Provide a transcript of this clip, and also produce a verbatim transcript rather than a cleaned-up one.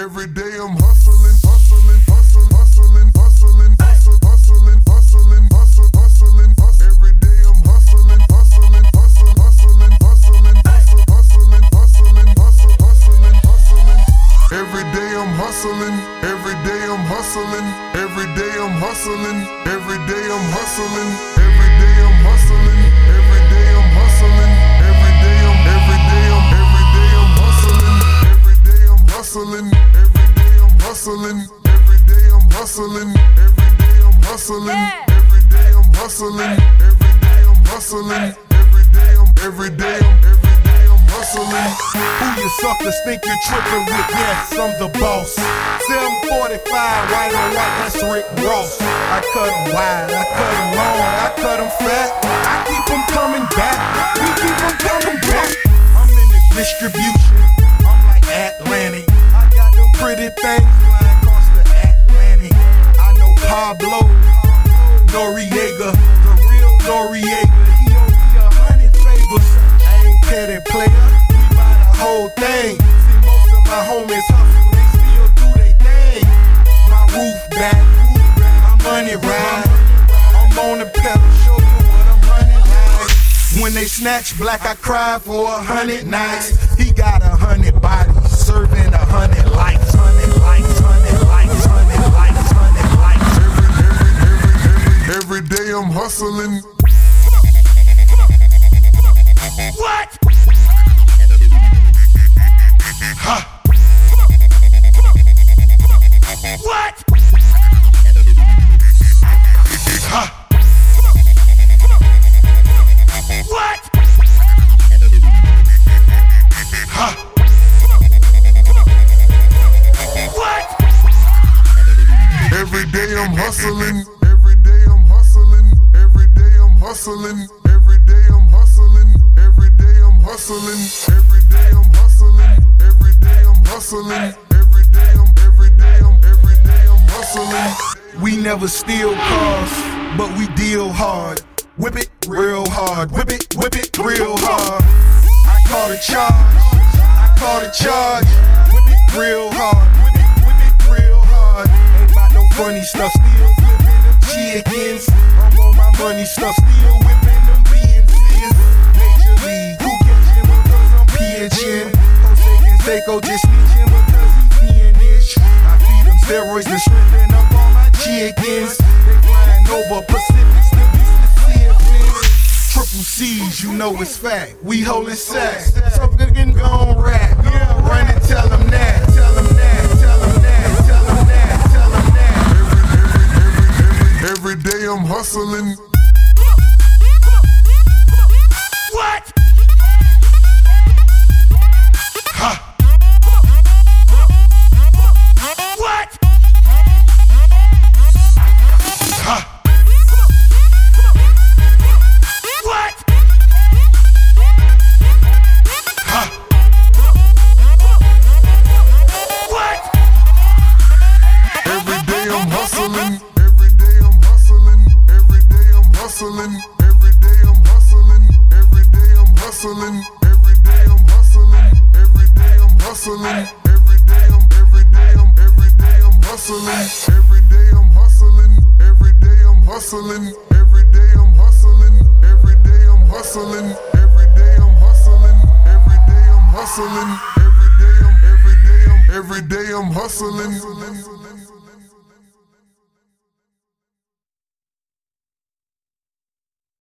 Every day I'm hustling, hustling, hustling, hustling, hustling, hustling, hustling, hustling, hustling, hustling, hustling. Every day I'm hustling, hustling, hustling, hustling, hustling, hustling, hustling, hustling, hustling, hustling, hustling. Every day I'm hustling, every day I'm hustling, every day I'm hustling, every day I'm hustling, every day I'm hustling, every day I'm hustling, every day I'm, every day I'm, every day I'm hustling, every day I'm hustling, every day I'm hustling, every day I'm hustling, every day I'm hustling, every day I'm hustling, every day I'm hustling, every day I'm, every day I'm, every day I'm hustling. Who you suckers think you're tripping with? Yes, I'm the boss. seven forty-five, white on white, that's Rick Ross. I cut 'em wide, I cut 'em long, I cut 'em fat. I keep 'em coming back, we keep 'em coming back. I'm in the distribution, I'm like Atlantic. I got them pretty things flying across the Atlantic. I know Pablo, Noriega, the real Noriega. He owe me a hundred favors. I ain't petty player, we buy the whole thing. See, most of my homies hustle, they still do they thing. My roof back, my money ride. I'm on the pedal, show you what I'm running like. When they snatch black, I cry for a hundred nights. He got a hundred bodies, serving a hundred lights, hundred lights, hundred lights, hundred lights, hundred lights. Every, every, every, every day I'm hustling. What? Ha! What? Ha! What? Ha! What? Every day I'm hustling. Every day I'm hustling. Every day I'm hustling. Every day I'm hustling. Every day I'm hustling. Every day I'm hustling. Every day I'm hustling. Every day I'm, every day I'm, every day I'm hustling. We never steal cars, but we deal hard. Whip it real hard, whip it, whip it real hard. I call the charge, I call the charge. Whip it real hard, whip it, whip it real hard. Ain't about no funny stuff, still flipping them chickens. I'm on my money stuff, still whipping them B N Cs. Major League, who catching because I'm pitching? Jose Canseco just snitching because he's peeing-ish. I feed them steroids and stripping up all my chickens. They flying over Pacific, still be Triple C's, you know it's fact. We holding sacks. So good and gon' rap. Yeah, run and tell them that. Tell them that. Tell them that. Tell them that. Tell them that. Every, every, every, every, every day I'm hustling. What? Ha! What? Ha! Hustling. Every day I'm hustling. Every day I'm hustling. Every day I'm hustling. Every day I'm hustling. Every day I'm hustling. Every day I'm hustling. Every day I'm, every day I'm, every day I'm hustling. Every day I'm hustling. Every day I'm hustling. Every day I'm hustling. Every day I'm hustling. Every day I'm hustling. Every day I'm hustling. Every day I'm, every day I'm, every day I'm hustling.